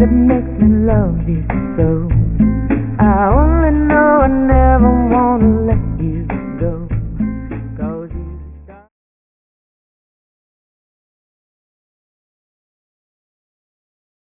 that makes me love you so. I only know I never wanna let you